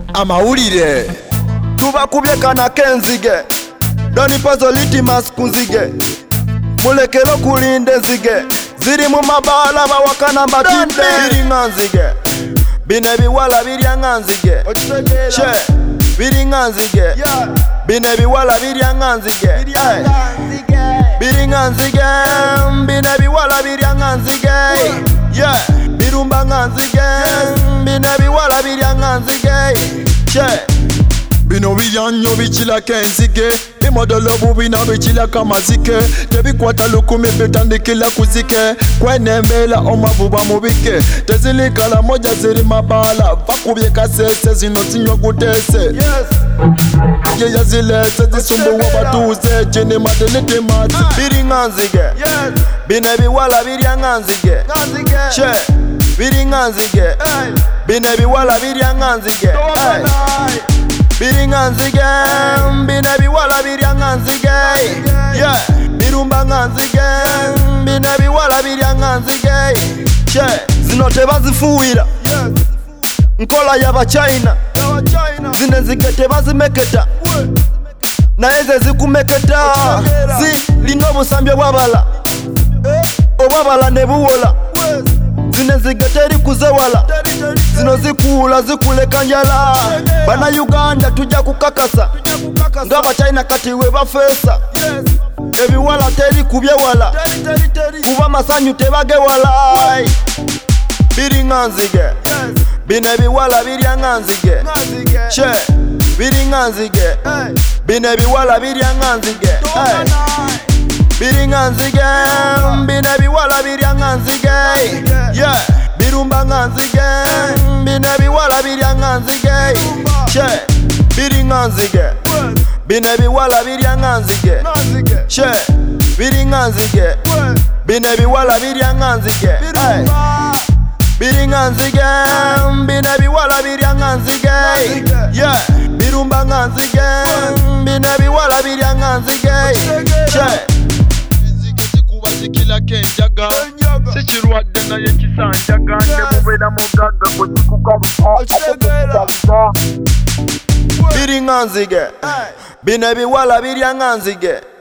amawulire tubakubye kana kenzige donipazo litimas kuzige mulekero kulinde nzige ziri mu mabala bawakana matinde biringa nzige bine biwala biryanga nzige she biringa nzige bine biwala biryanga nzige biringa nzige bine biwala biryanga nzige birumba nga nzige bine biwala biryanga nzige she bino biyanyo bikilako enzige bimodolo bubina bikilako amazike tebikwata lukumi bitandikila kuzike kwenembeera omavuba mubike tezilikala moja ziri mabala vakubye kasese zino zinywa gutese yeya zilese zisumbuwa batuze jini madenitimat biringa nzige bine biwala biryanga nzige she biringa nzige bine biwala biryanga nzige biringa nzige bine biwala biryanga nzige birumba nga nzige bine biwala biryanga nzige zino tebazifuwira nkola y'abachina zine nzige tebazimeketa naye ze zikumeketa zirina obusambye bwabala obwabala ne buwola zine nzige teri kuzewala zino zikuula zikuleka njala bana Uganda tujja kukakasa ng'abachina kati we bafeesa ebiwala teri kubyewala kuba masanyu tebagewala biringa nzige bine biwala biryanga nzige she biringa nzige bine biwala biryanga nzige biringa nzige bine biwala biryanga nzige birumba nga nzige bine biwala biryanga nzige she biringa nzige bine biwala biryanga nzige she biringa nzige bine biwala biryanga nzige biringa nzige bine biwala biryanga nzige birumba nga nzige bine biwala biryanga nzige she zikilako enjaga sikirwadde naye kisanjaga nemubeera mugaga bwezikukaluka biringa nzige bine biwala biryanga nzige